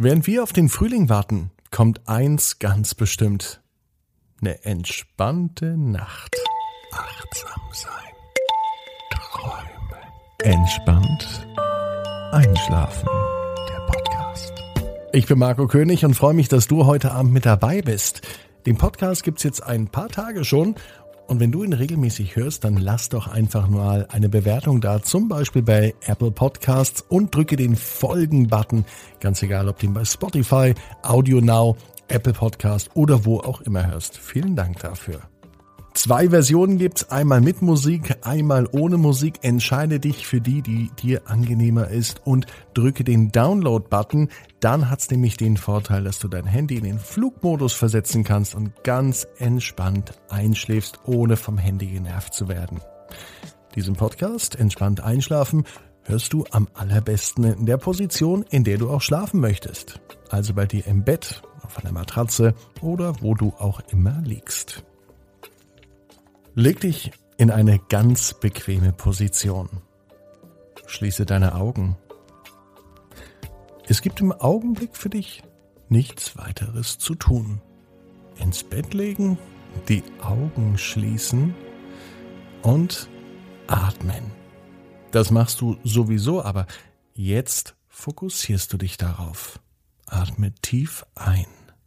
Während wir auf den Frühling warten, kommt eins ganz bestimmt. Eine entspannte Nacht. Achtsam sein. Träumen. Entspannt einschlafen. Der Podcast. Ich bin Marco König und freue mich, dass du heute Abend mit dabei bist. Den Podcast gibt's jetzt ein paar Tage schon. Und wenn du ihn regelmäßig hörst, dann lass doch einfach mal eine Bewertung da, zum Beispiel bei Apple Podcasts, und drücke den Folgen-Button, ganz egal, ob du ihn bei Spotify, Audio Now, Apple Podcast oder wo auch immer hörst. Vielen Dank dafür. 2 Versionen gibt's, einmal mit Musik, einmal ohne Musik. Entscheide dich für die dir angenehmer ist und drücke den Download-Button. Dann hat's nämlich den Vorteil, dass du dein Handy in den Flugmodus versetzen kannst und ganz entspannt einschläfst, ohne vom Handy genervt zu werden. Diesen Podcast, Entspannt einschlafen, hörst du am allerbesten in der Position, in der du auch schlafen möchtest. Also bei dir im Bett, auf einer Matratze oder wo du auch immer liegst. Leg dich in eine ganz bequeme Position. Schließe deine Augen. Es gibt im Augenblick für dich nichts weiteres zu tun. Ins Bett legen, die Augen schließen und atmen. Das machst du sowieso, aber jetzt fokussierst du dich darauf. Atme tief ein.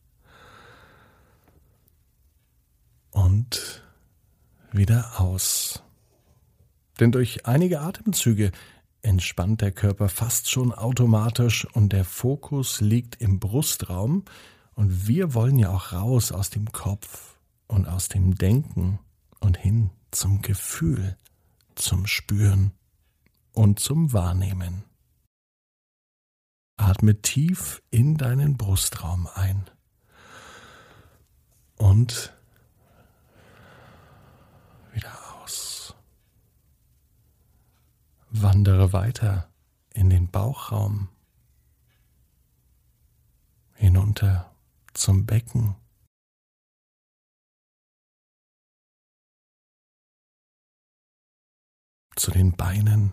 Und wieder aus. Denn durch einige Atemzüge entspannt der Körper fast schon automatisch und der Fokus liegt im Brustraum, und wir wollen ja auch raus aus dem Kopf und aus dem Denken und hin zum Gefühl, zum Spüren und zum Wahrnehmen. Atme tief in deinen Brustraum ein und wieder aus. Wandere weiter in den Bauchraum, hinunter zum Becken, zu den Beinen,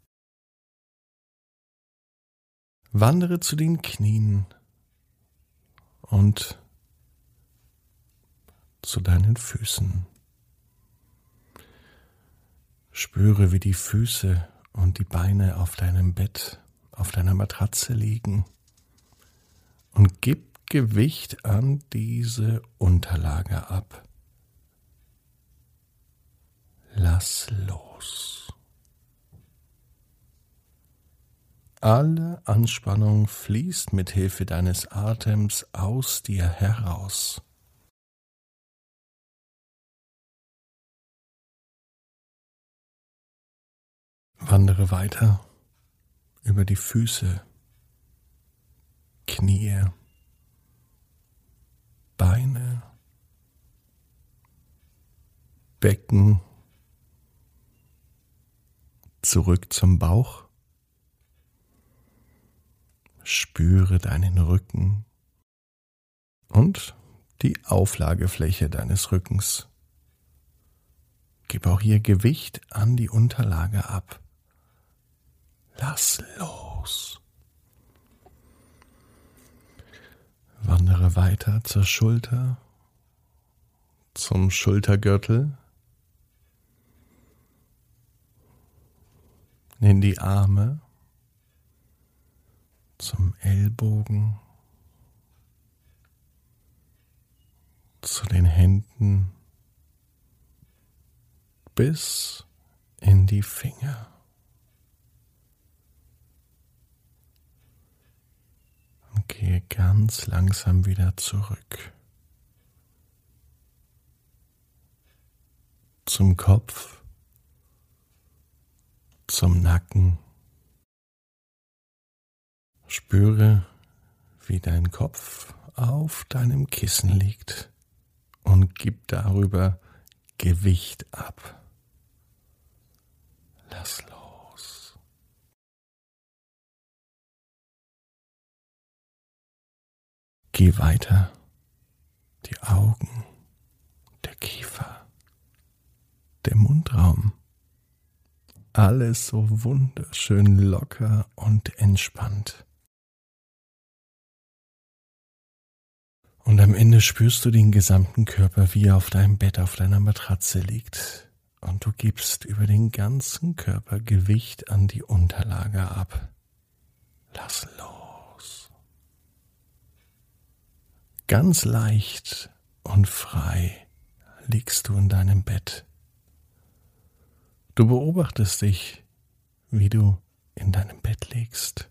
wandere zu den Knien und zu deinen Füßen. Spüre, wie die Füße und die Beine auf deinem Bett, auf deiner Matratze liegen, und gib Gewicht an diese Unterlage ab. Lass los. Alle Anspannung fließt mit Hilfe deines Atems aus dir heraus. Wandere weiter über die Füße, Knie, Beine, Becken, zurück zum Bauch. Spüre deinen Rücken und die Auflagefläche deines Rückens. Gib auch hier Gewicht an die Unterlage ab. Lass los. Wandere weiter zur Schulter, zum Schultergürtel, in die Arme, zum Ellbogen, zu den Händen, bis in die Finger. Und gehe ganz langsam wieder zurück. Zum Kopf, zum Nacken. Spüre, wie dein Kopf auf deinem Kissen liegt, und gib darüber Gewicht ab. Lass los. Geh weiter. Die Augen, der Kiefer, der Mundraum. Alles so wunderschön locker und entspannt. Und am Ende spürst du den gesamten Körper, wie er auf deinem Bett, auf deiner Matratze liegt. Und du gibst über den ganzen Körper Gewicht an die Unterlage ab. Lass los. Ganz leicht und frei liegst du in deinem Bett. Du beobachtest dich, wie du in deinem Bett liegst.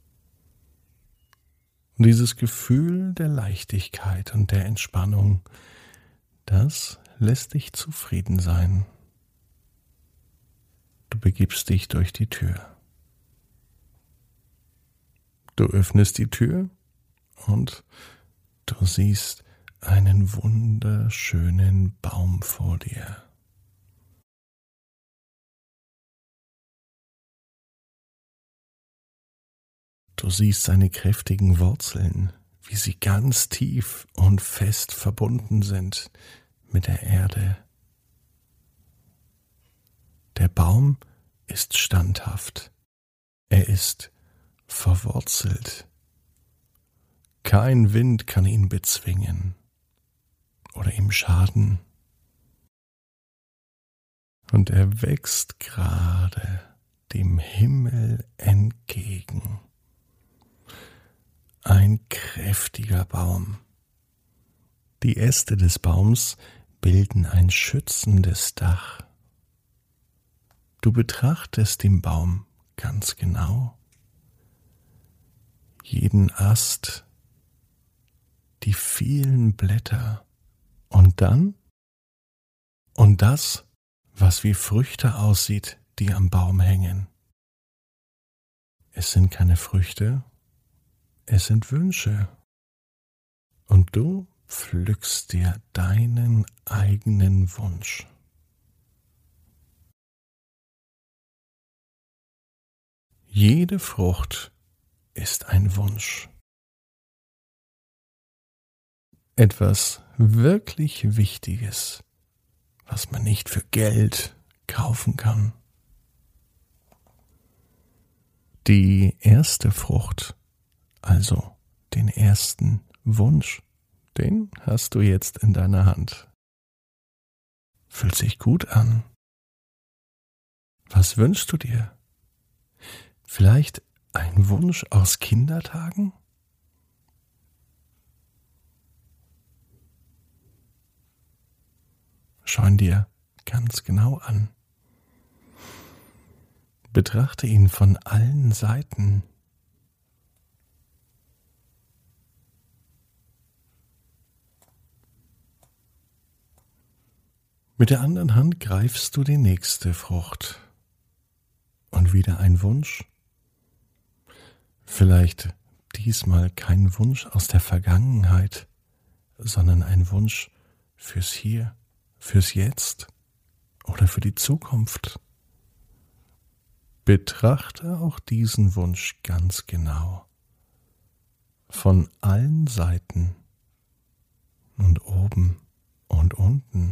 Und dieses Gefühl der Leichtigkeit und der Entspannung, das lässt dich zufrieden sein. Du begibst dich durch die Tür. Du öffnest die Tür und du siehst einen wunderschönen Baum vor dir. Du siehst seine kräftigen Wurzeln, wie sie ganz tief und fest verbunden sind mit der Erde. Der Baum ist standhaft. Er ist verwurzelt. Kein Wind kann ihn bezwingen oder ihm schaden. Und er wächst gerade dem Himmel entgegen. Ein kräftiger Baum. Die Äste des Baums bilden ein schützendes Dach. Du betrachtest den Baum ganz genau. Jeden Ast, die vielen Blätter und dann und das, was wie Früchte aussieht, die am Baum hängen. Es sind keine Früchte, es sind Wünsche. Und du pflückst dir deinen eigenen Wunsch. Jede Frucht ist ein Wunsch. Etwas wirklich Wichtiges, was man nicht für Geld kaufen kann. Die erste Frucht, also den ersten Wunsch, den hast du jetzt in deiner Hand. Fühlt sich gut an. Was wünschst du dir? Vielleicht ein Wunsch aus Kindertagen? Schau ihn dir ganz genau an. Betrachte ihn von allen Seiten. Mit der anderen Hand greifst du die nächste Frucht. Und wieder ein Wunsch. Vielleicht diesmal kein Wunsch aus der Vergangenheit, sondern ein Wunsch fürs Hier, fürs Jetzt oder für die Zukunft. Betrachte auch diesen Wunsch ganz genau. Von allen Seiten und oben und unten.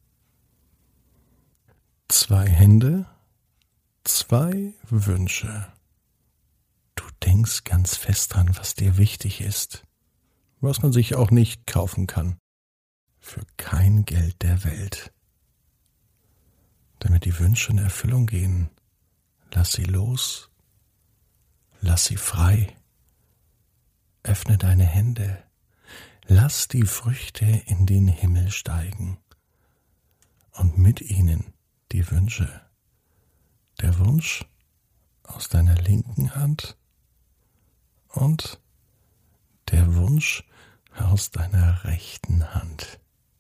2 Hände, 2 Wünsche. Du denkst ganz fest dran, was dir wichtig ist, was man sich auch nicht kaufen kann, für kein Geld der Welt. Damit die Wünsche in Erfüllung gehen, lass sie los, lass sie frei, öffne deine Hände, lass die Früchte in den Himmel steigen und mit ihnen die Wünsche. Der Wunsch aus deiner linken Hand und der Wunsch aus deiner rechten Hand.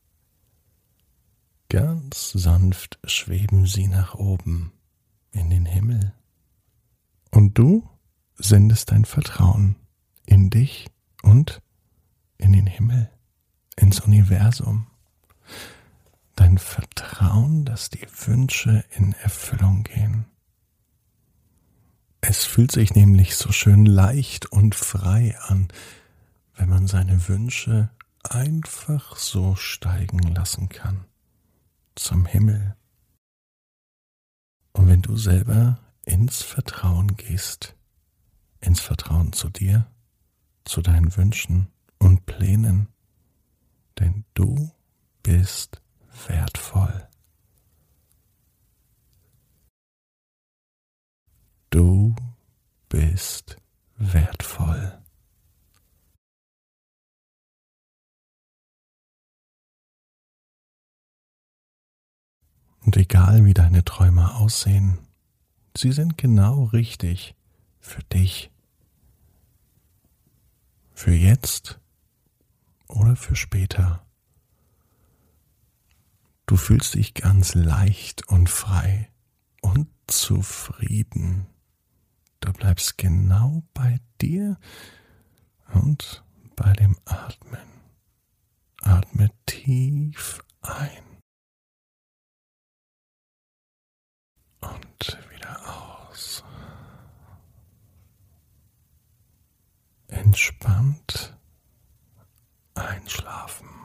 Ganz sanft schweben sie nach oben in den Himmel. Und du sendest dein Vertrauen in dich und in den Himmel, ins Universum. Dein Vertrauen, dass die Wünsche in Erfüllung gehen. Es fühlt sich nämlich so schön leicht und frei an, wenn man seine Wünsche einfach so steigen lassen kann, zum Himmel. Und wenn du selber ins Vertrauen gehst, ins Vertrauen zu dir, zu deinen Wünschen und Plänen, denn du bist wertvoll. Du bist wertvoll. Und egal wie deine Träume aussehen, sie sind genau richtig für dich. Für jetzt oder für später. Du fühlst dich ganz leicht und frei und zufrieden. Du bleibst genau bei dir und bei dem Atmen. Atme tief ein und wieder aus. Entspannt einschlafen.